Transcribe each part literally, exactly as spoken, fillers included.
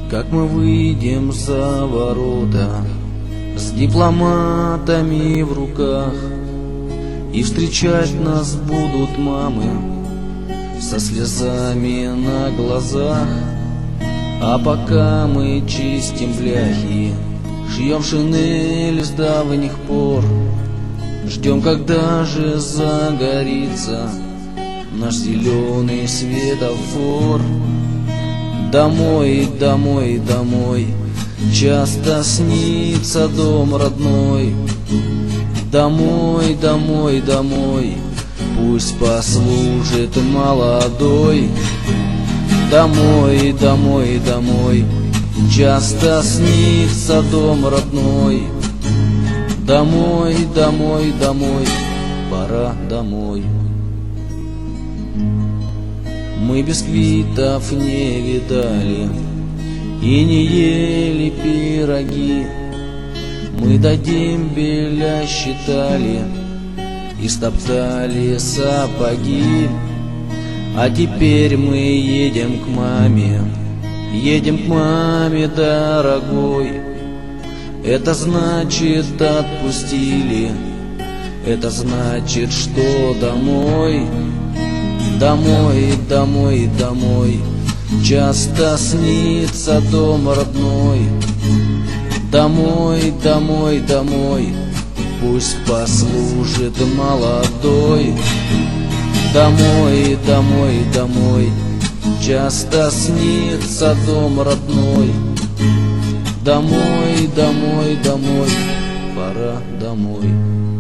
как мы выйдем за ворота с дипломатами в руках, и встречать нас будут мамы со слезами на глазах. А пока мы чистим бляхи, шьем шинель с давних пор, ждем, когда же загорится наш зеленый светофор. Домой, домой, домой, часто снится дом родной. Домой, домой, домой, пусть послужит молодой. Домой, домой, домой, часто снится дом родной. Домой, домой, домой, пора домой. Мы бисквитов не видали и не ели пироги. Мы до дембеля считали и стоптали сапоги. А теперь мы едем к маме, едем к маме, дорогой. Это значит отпустили, это значит, что домой. Домой, домой, домой, часто снится дом родной. Домой, домой, домой, пусть послужит молодой. Домой, домой, домой, часто снится дом родной. Домой, домой, домой, пора домой.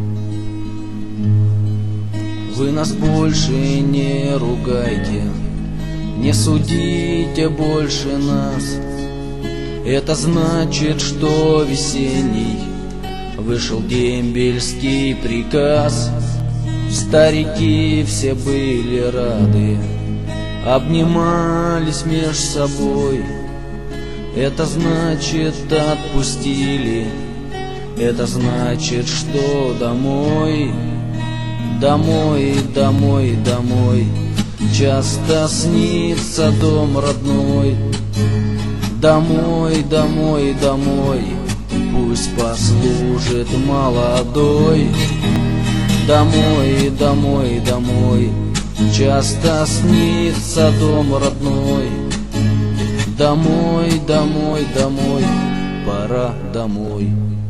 Вы нас больше не ругайте, не судите больше нас. Это значит, что весенний вышел дембельский приказ. Старики все были рады, обнимались меж собой. Это значит, отпустили, это значит, что домой. Домой, домой, домой, часто снится дом родной. Домой, домой, домой, пусть послужит молодой. Домой, домой, домой, часто снится дом родной. Домой, домой, домой, пора домой.